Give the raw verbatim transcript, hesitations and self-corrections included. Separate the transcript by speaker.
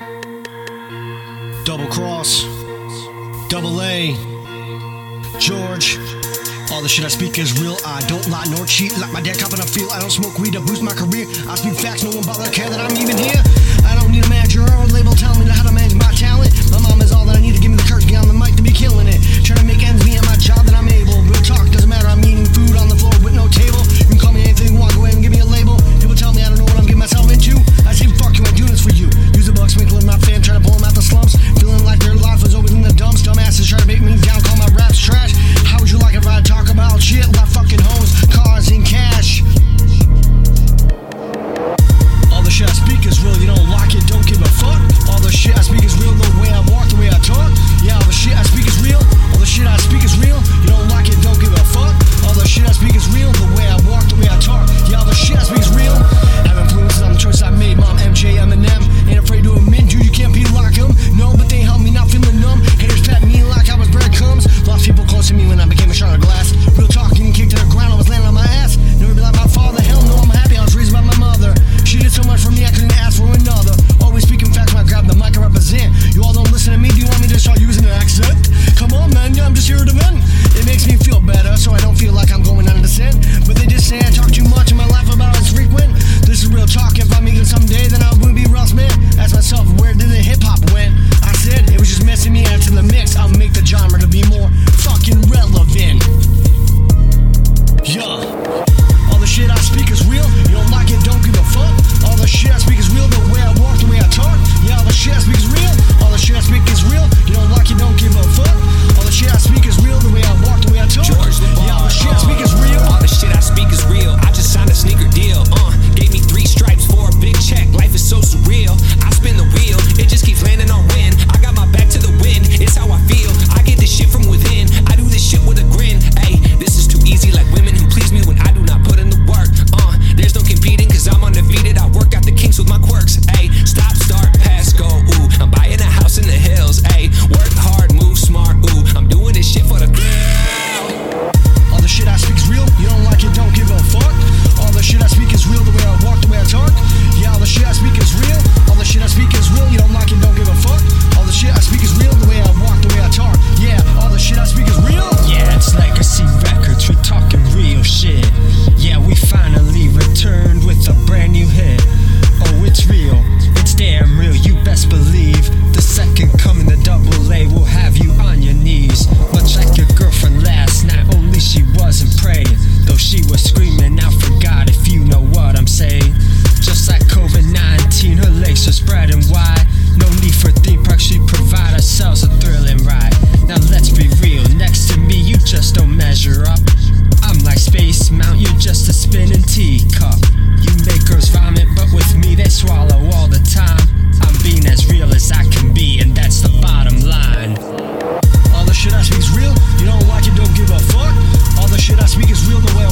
Speaker 1: Double Cross, Double A, George. All the shit I speak is real. I don't lie nor cheat. Like my dad copping a feel. I don't smoke weed to boost my career. I speak facts, no one bother to care that I'm even here. I don't need a manager or a label telling me how to manage my talent. My mom is all that I need to give me the courage to get on the mic to be killing it. Trying to make ends meet at my job that I'm able. Real talk, doesn't matter. I'm eating food on the floor with no table. You can call me anything, walk away and give me a label. People tell me I don't know what I'm getting myself into. I say fuck you, I'm doing this for you. Use a buck, sprinkling my fam, trying to pull them out the slumps. Feeling like their life was always in the dumps. Dumbasses try to make me down, call my raps trash. How would you like if I talk about shit like fucking homes, cars, and cash? All the shit I speak is real, you don't like it, don't give a fuck. All the shit I speak is real, the way I walk, the way I talk. Yeah, all the shit I speak is real, all the shit I speak is real. You don't like it, don't give a fuck. All the shit I speak is real, the way I walk, the way I talk. Yeah, all the shit I speak is real. Have influences on the choice I made, Mom, M J, Eminem. Ain't afraid to admit, dude, you can't be like them. No, but they help me not feeling numb. Haters pat me like I was breadcrumbs. Lost people close to me when I became a shard of glass. Real talk, getting kicked to the ground, I was landing on my ass. Never be like my father, hell no, I'm happy I was raised by my mother. She did so much for me, I couldn't ask for another. Always speaking facts when I grab the mic and represent. You all don't listen to me, do you want me to start using an accent? Come on, man, yeah, I'm just here to vent. It makes me feel better, so I don't feel like I'm going on a descent. But they just say I talk too much and my life about it's frequent. This is real talk, if I make it someday, then I wouldn't be Ross, man. Ask myself, where did the hip-hop went? I said, it was just messing me out to the mix. I'll make the genre to be more fucking relevant. Yeah. All the shit I speak is real, you don't like it, don't give a fuck. All the shit I speak is real, the way I walk, the way I talk. Yeah, all the shit I speak is real, all the shit I speak is real. You don't like it, don't give a fuck. All the shit I speak is real, the way I walk, the way I talk.
Speaker 2: George
Speaker 1: yeah, all the shit I speak is real.
Speaker 2: All the shit I speak is real. I just signed a sneaker deal. Uh, gave me three stripes for a big check. Life is so surreal. I spin the wheel, it just keeps landing on wind. I got my back to the wind, it's how I feel. I get this shit from within. I do this shit with a grin. Ayy, this is too easy, like women who please me when I do not put in the work. Uh, there's no competing, cause I'm undefeated. I work out the kinks with my quirks. Ayy, stop, start, pass, go. Ooh, I'm buying a house in the hills. Ayy, work hard, move smart. Ooh, I'm doing this shit for the thrill.
Speaker 1: All the shit I speak is real, you don't like it, don't give a fuck. All the shit I speak is real, the way I walk, the way I talk. Yeah, all the shit I speak is real, all the shit I speak is real, you don't like it, don't give a fuck. All the shit I speak is real, the way I walk, the way I talk. Yeah, all the shit I speak is real.
Speaker 3: Yeah, it's Legacy Records, we're talking real shit. Yeah, we finally returned with a brand new hit. Oh, it's real, it's damn real, you best believe. The second coming, the Double A will have you on your knees. Much like your girlfriend last night, only she wasn't praying. Though she was screaming out for God, if you know what I'm saying. Just like COVID nineteen, her legs are spreading wide. No need for theme parks, we provide ourselves a thrilling ride. Now let's be real, next to me you just don't measure up. I'm like Space Mount, you're just a spinning teacup. You make girls vomit, but with me they swallow all the time. I'm being as real as I can be, and that's the bottom line.
Speaker 1: All the shit I speak is real, you don't like it, don't give a fuck. All the shit I speak is real, the way